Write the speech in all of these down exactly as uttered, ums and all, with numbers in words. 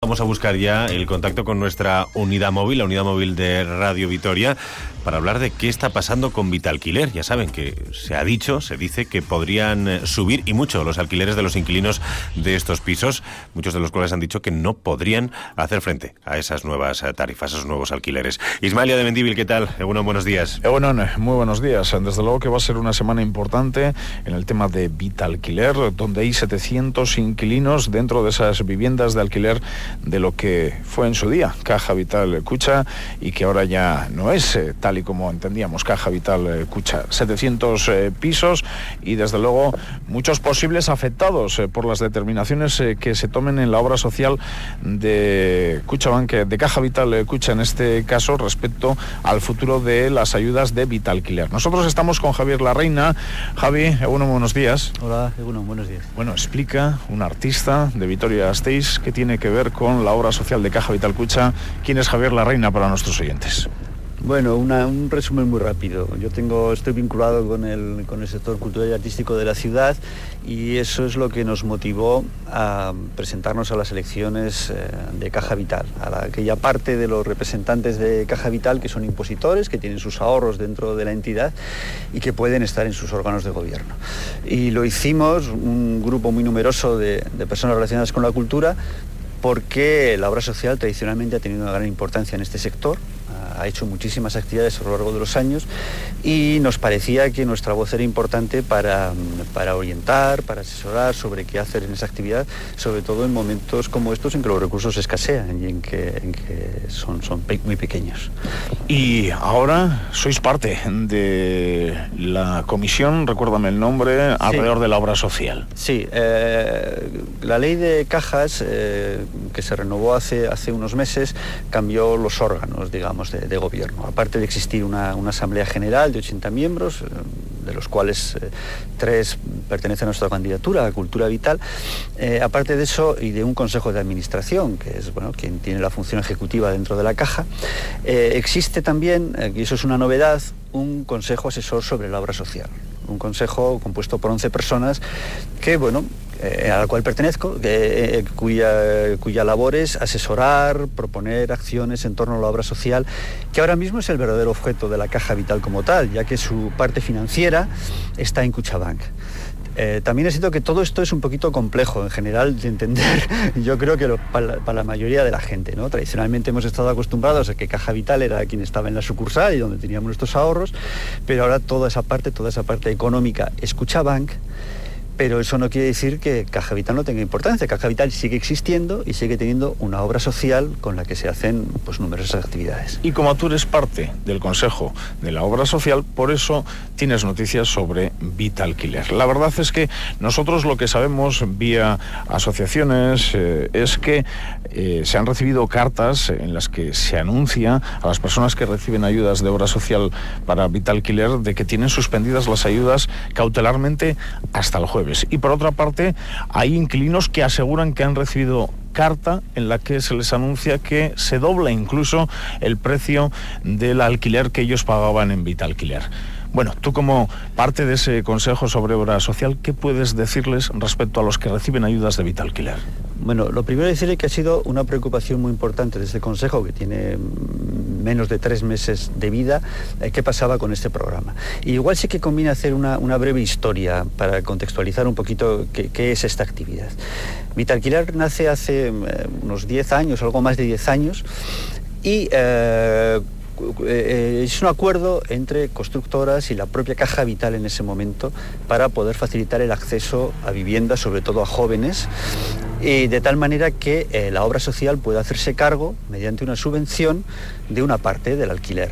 Vamos a buscar ya el contacto con nuestra unidad móvil, la unidad móvil de Radio Vitoria, para hablar de qué está pasando con Vitalquiler. Ya saben que se ha dicho, se dice que podrían subir y mucho los alquileres de los inquilinos de estos pisos, muchos de los cuales han dicho que no podrían hacer frente a esas nuevas tarifas, a esos nuevos alquileres. Ismalia de Mendívil, ¿qué tal? Egunon, buenos días. Egunon, muy buenos días. Desde luego que va a ser una semana importante en el tema de Vitalquiler, donde hay setecientos inquilinos dentro de esas viviendas de alquiler de lo que fue en su día Caja Vital Kutxa y que ahora ya no es eh, tal y como entendíamos Caja Vital eh, Kutxa. setecientos eh, pisos y desde luego muchos posibles afectados eh, por las determinaciones eh, que se tomen en la obra social de Kutxabank, de Caja Vital eh, Kutxa en este caso, respecto al futuro de las ayudas de Vitalquiler. Nosotros estamos con Javier Larreina. Javi, Egunon, buenos días. Hola, Egunon, buenos días. Bueno, explica, un artista de Vitoria-Gasteiz, que tiene que ver con la obra social de Caja Vital Kutxa. ¿Quién es Javier Larreina para nuestros oyentes? Bueno, una, un resumen muy rápido. Yo tengo, estoy vinculado con el, con el sector cultural y artístico de la ciudad y eso es lo que nos motivó a presentarnos a las elecciones eh, de Caja Vital, a la, aquella parte de los representantes de Caja Vital que son impositores, que tienen sus ahorros dentro de la entidad y que pueden estar en sus órganos de gobierno. Y lo hicimos, un grupo muy numeroso de, de personas relacionadas con la cultura, porque la obra social tradicionalmente ha tenido una gran importancia en este sector, ha hecho muchísimas actividades a lo largo de los años y nos parecía que nuestra voz era importante para, para orientar, para asesorar sobre qué hacer en esa actividad, sobre todo en momentos como estos en que los recursos escasean y en que, en que son, son pe- muy pequeños. Y ahora sois parte de la comisión, recuérdame el nombre, alrededor sí. de la obra social. Sí, eh, la ley de cajas eh, que se renovó hace, hace unos meses cambió los órganos, digamos, de, de gobierno. Aparte de existir una, una asamblea general de ochenta miembros, eh, de los cuales eh, tres pertenecen a nuestra candidatura, a Cultura Vital, eh, aparte de eso y de un consejo de administración, que es bueno quien tiene la función ejecutiva dentro de la caja, eh, existe también, eh, y eso es una novedad, un consejo asesor sobre la obra social. Un consejo compuesto por once personas que, bueno, eh, a la cual pertenezco, eh, cuya, cuya labor es asesorar, proponer acciones en torno a la obra social, que ahora mismo es el verdadero objeto de la Caja Vital como tal, ya que su parte financiera está en Kutxabank. Eh, también es cierto que todo esto es un poquito complejo en general de entender, yo creo que lo, para, para la mayoría de la gente, ¿no? Tradicionalmente hemos estado acostumbrados a que Caja Vital era quien estaba en la sucursal y donde teníamos nuestros ahorros, pero ahora toda esa parte, toda esa parte económica es Kutxabank. Pero eso no quiere decir que Caja Vital no tenga importancia. Caja Vital sigue existiendo y sigue teniendo una obra social con la que se hacen pues, numerosas actividades. Y como tú eres parte del Consejo de la Obra Social, por eso tienes noticias sobre Vitalquiler. La verdad es que nosotros lo que sabemos vía asociaciones eh, es que eh, se han recibido cartas en las que se anuncia a las personas que reciben ayudas de obra social para Vitalquiler de que tienen suspendidas las ayudas cautelarmente hasta el jueves. Y por otra parte, hay inquilinos que aseguran que han recibido carta en la que se les anuncia que se dobla incluso el precio del alquiler que ellos pagaban en Vitalquiler. Bueno, tú como parte de ese Consejo sobre Obra Social, ¿qué puedes decirles respecto a los que reciben ayudas de Vitalquiler? Bueno, lo primero es decirle que ha sido una preocupación muy importante de este Consejo, que tiene menos de tres meses de vida, eh, qué pasaba con este programa. Y igual sí que conviene hacer una, una breve historia para contextualizar un poquito qué, qué es esta actividad. Vitalquiler nace hace eh, unos diez años, algo más de diez años, y eh, es un acuerdo entre constructoras y la propia Caja Vital en ese momento para poder facilitar el acceso a viviendas, sobre todo a jóvenes, y de tal manera que eh, la obra social pueda hacerse cargo, mediante una subvención, de una parte del alquiler.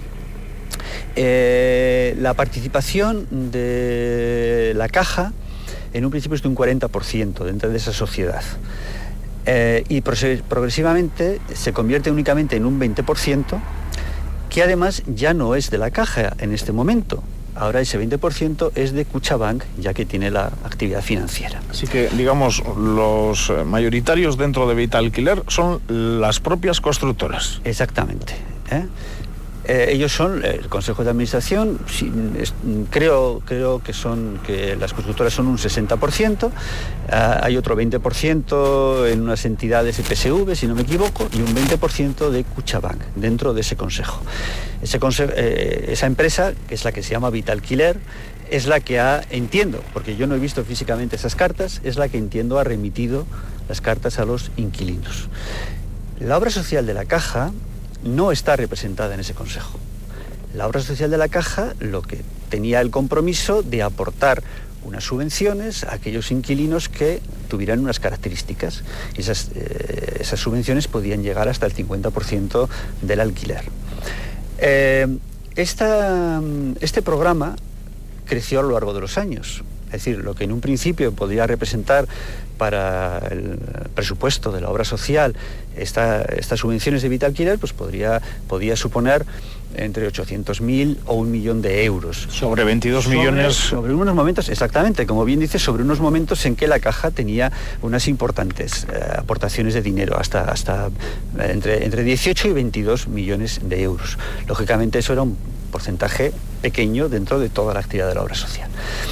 Eh, la participación de la Caja en un principio es de un cuarenta por ciento dentro de esa sociedad. Eh, y progresivamente se convierte únicamente en un veinte por ciento, que además ya no es de la Caja en este momento. Ahora ese veinte por ciento es de Kutxabank, ya que tiene la actividad financiera. Así que, digamos, los mayoritarios dentro de Vitalquiler son las propias constructoras. Exactamente, ¿eh? Eh, ellos son el Consejo de Administración, sí, es, creo, creo que son que las constructoras son un sesenta por ciento, uh, hay otro veinte por ciento en unas entidades de P S V, si no me equivoco, y un veinte por ciento de Kutxabank dentro de ese consejo. Ese consejo eh, esa empresa, que es la que se llama Vitalquiler, es la que ha, entiendo, porque yo no he visto físicamente esas cartas, es la que entiendo ha remitido las cartas a los inquilinos. La obra social de la Caja no está representada en ese consejo. La obra social de la Caja lo que tenía el compromiso de aportar unas subvenciones a aquellos inquilinos que tuvieran unas características. Esas, eh, esas subvenciones podían llegar hasta el cincuenta por ciento del alquiler. Eh, esta, este programa creció a lo largo de los años. Es decir, lo que en un principio podría representar para el presupuesto de la obra social esta, estas subvenciones de Vitalquiler, pues podría, podía suponer entre ochocientos mil o un millón de euros. Sobre veintidós millones. Sobre unos momentos, exactamente, como bien dice, sobre unos momentos en que la Caja tenía unas importantes eh, aportaciones de dinero, hasta, hasta eh, entre, entre dieciocho y veintidós millones de euros. Lógicamente eso era un porcentaje pequeño dentro de toda la actividad de la obra social.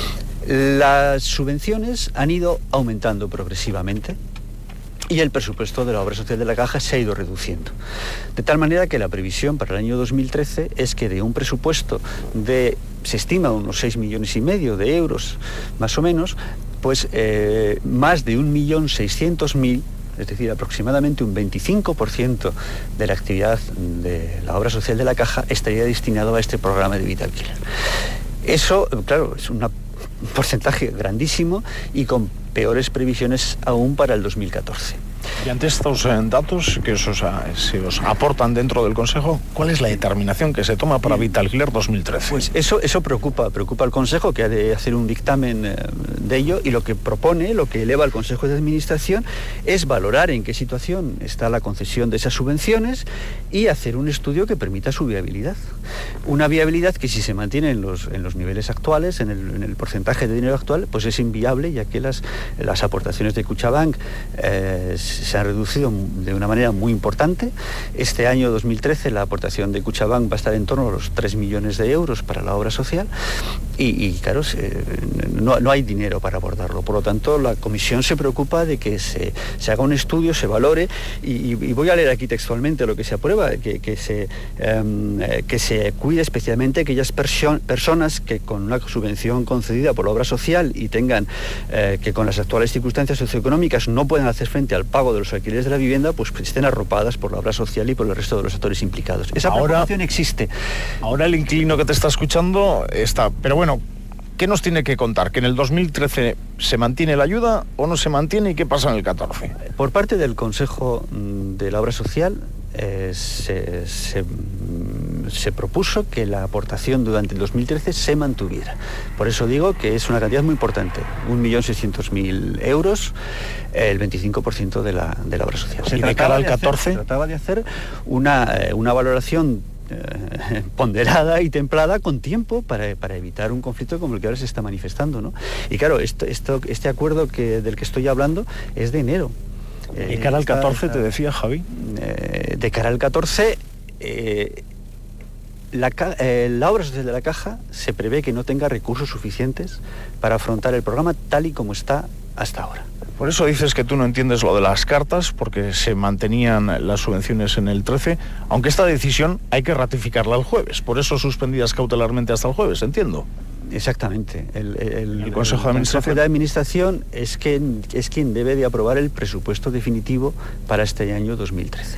Las subvenciones han ido aumentando progresivamente y el presupuesto de la obra social de la Caja se ha ido reduciendo. De tal manera que la previsión para el año dos mil trece es que de un presupuesto de, se estima, unos seis millones y medio de euros, más o menos, pues eh, más de un millón seiscientos mil, es decir, aproximadamente un veinticinco por ciento de la actividad de la obra social de la Caja estaría destinado a este programa de Vitalquiler. Eso, claro, es una un porcentaje grandísimo y con peores previsiones aún para el dos mil catorce. Y ante estos eh, datos que os, se os aportan dentro del Consejo, ¿cuál es la determinación que se toma para Vitalquiler dos mil trece? Pues eso, eso preocupa, preocupa al Consejo, que ha de hacer un dictamen eh, de ello, y lo que propone, lo que eleva al Consejo de Administración, es valorar en qué situación está la concesión de esas subvenciones y hacer un estudio que permita su viabilidad. Una viabilidad que, si se mantiene en los, en los niveles actuales, en el, en el porcentaje de dinero actual, pues es inviable, ya que las, las aportaciones de Kutxabank eh, se han reducido de una manera muy importante. Este año dos mil trece la aportación de Kutxabank va a estar en torno a los tres millones de euros para la obra social y, y claro, se, no, no hay dinero para abordarlo. Por lo tanto, la Comisión se preocupa de que se, se haga un estudio, se valore y, y voy a leer aquí textualmente lo que se aprueba, que, que, se, eh, que se cuide especialmente aquellas perso personas que con una subvención concedida por la obra social y tengan eh, que con las actuales circunstancias socioeconómicas no puedan hacer frente al pago de los alquileres de la vivienda, pues estén arropadas por la obra social y por el resto de los actores implicados. Esa preocupación existe. Ahora el inquilino que te está escuchando está, pero bueno, ¿qué nos tiene que contar? ¿Que en el dos mil trece se mantiene la ayuda o no se mantiene y qué pasa en el catorce? Por parte del Consejo de la Obra Social eh, se, se, se propuso que la aportación durante el dos mil trece se mantuviera. Por eso digo que es una cantidad muy importante, un millón seiscientos mil euros, el veinticinco por ciento de la, de la obra social. Se ¿Y de cara al catorce? Se trataba de hacer una, una valoración eh, ponderada y templada con tiempo para, para evitar un conflicto como el que ahora se está manifestando, ¿no? Y claro, esto, esto, este acuerdo que, del que estoy hablando es de enero. ¿Y cara al catorce te decía, Javi? Eh, de cara al catorce, eh, la, eh, la obra social de la Caja se prevé que no tenga recursos suficientes para afrontar el programa tal y como está hasta ahora. Por eso dices que tú no entiendes lo de las cartas, porque se mantenían las subvenciones en el trece, aunque esta decisión hay que ratificarla el jueves, por eso suspendidas cautelarmente hasta el jueves, entiendo. Exactamente. El, el, el Consejo de Administración, el Consejo de Administración es, quien, es quien debe de aprobar el presupuesto definitivo para este año dos mil trece.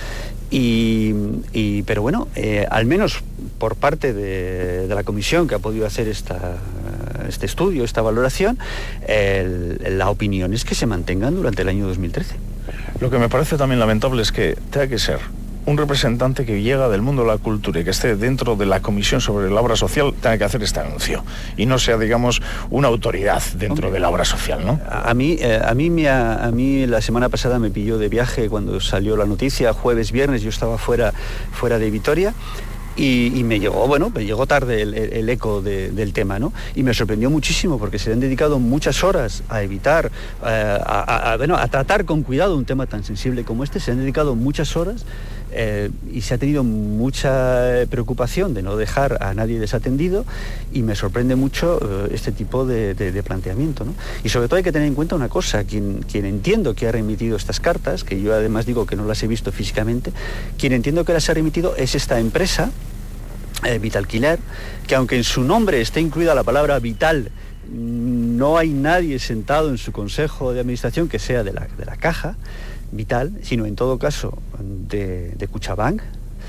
Y, y, pero bueno, eh, al menos por parte de, de la comisión que ha podido hacer esta, este estudio, esta valoración, el, la opinión es que se mantengan durante el año dos mil trece. Lo que me parece también lamentable es que tenga que ser un representante que llega del mundo de la cultura y que esté dentro de la comisión sobre la obra social tenga que hacer este anuncio y no sea, digamos, una autoridad dentro Hombre, de la obra social, ¿no? A mí, eh, a, mí me ha, a mí la semana pasada me pilló de viaje cuando salió la noticia, jueves, viernes, yo estaba fuera, fuera de Vitoria. Y, y me llegó, bueno, me llegó tarde el, el, el eco de, del tema, ¿no? Y me sorprendió muchísimo porque se le han dedicado muchas horas a evitar, eh, a, a, a, bueno, a tratar con cuidado un tema tan sensible como este, se han dedicado muchas horas eh, y se ha tenido mucha preocupación de no dejar a nadie desatendido y me sorprende mucho eh, este tipo de, de, de planteamiento, ¿no? Y sobre todo hay que tener en cuenta una cosa, quien, quien entiendo que ha remitido estas cartas, que yo además digo que no las he visto físicamente, quien entiendo que las ha remitido es esta empresa, eh, Vitalquiler, que aunque en su nombre esté incluida la palabra vital, no hay nadie sentado en su consejo de administración que sea de la, de la caja Vital, sino en todo caso de, de Cuchabank.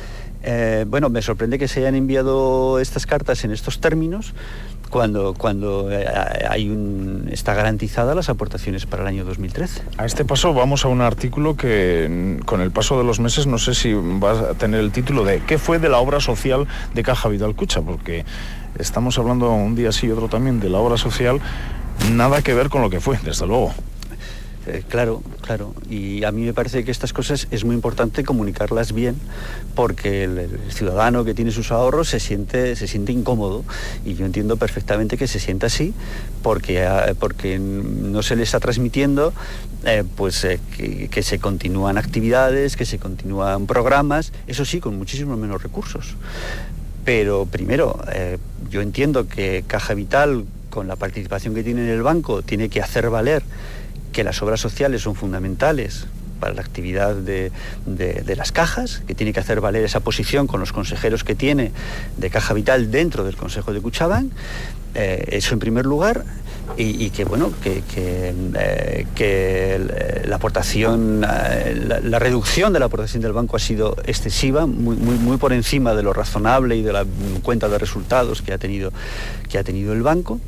Eh, bueno, me sorprende que se hayan enviado estas cartas en estos términos cuando, cuando hay un, está garantizada las aportaciones para el año dos mil trece. A este paso vamos a un artículo que con el paso de los meses no sé si va a tener el título de ¿qué fue de la obra social de Caja Vital Cucha? Porque estamos hablando un día sí y otro también de la obra social, nada que ver con lo que fue, desde luego. Eh, claro, claro. Y a mí me parece que estas cosas es muy importante comunicarlas bien porque el, el ciudadano que tiene sus ahorros se siente, se siente incómodo y yo entiendo perfectamente que se sienta así porque, porque no se le está transmitiendo eh, pues, eh, que, que se continúan actividades, que se continúan programas, eso sí, con muchísimos menos recursos. Pero primero, eh, yo entiendo que Caja Vital, con la participación que tiene en el banco, tiene que hacer valer que las obras sociales son fundamentales para la actividad de, de, de las cajas, que tiene que hacer valer esa posición con los consejeros que tiene de Caja Vital dentro del Consejo de Cuchabank, eh, eso en primer lugar, y, y que bueno, que, que, eh, que la aportación, la, la reducción de la aportación del banco ha sido excesiva, muy, muy, muy por encima de lo razonable y de la cuenta de resultados que ha tenido, que ha tenido el banco.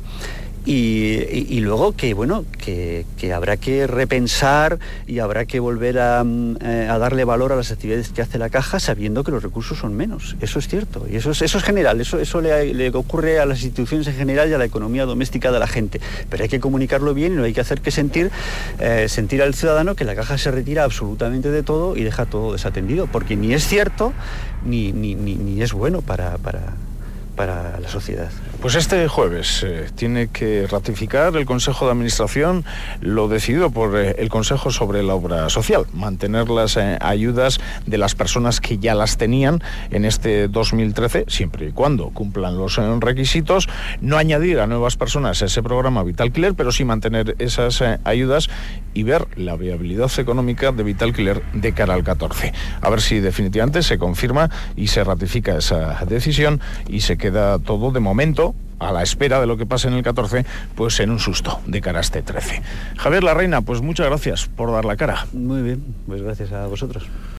Y, y, y luego que bueno que, que habrá que repensar y habrá que volver a, a darle valor a las actividades que hace la caja sabiendo que los recursos son menos, eso es cierto y eso es, eso es general, eso, eso le, le ocurre a las instituciones en general y a la economía doméstica de la gente, pero hay que comunicarlo bien y no hay que hacer que sentir eh, sentir al ciudadano que la caja se retira absolutamente de todo y deja todo desatendido, porque ni es cierto ni, ni, ni, ni es bueno para, para para la sociedad. Pues este jueves eh, tiene que ratificar el Consejo de Administración lo decidido por eh, el Consejo sobre la obra social, mantener las eh, ayudas de las personas que ya las tenían en este dos mil trece, siempre y cuando cumplan los eh, requisitos, no añadir a nuevas personas a ese programa Vitalquiler, pero sí mantener esas eh, ayudas y ver la viabilidad económica de Vitalquiler de cara al catorce. A ver si definitivamente se confirma y se ratifica esa decisión y se queda todo de momento a la espera de lo que pase en el catorce, pues en un susto de cara a este trece. Javier Larreina, pues muchas gracias por dar la cara. Muy bien, pues gracias a vosotros.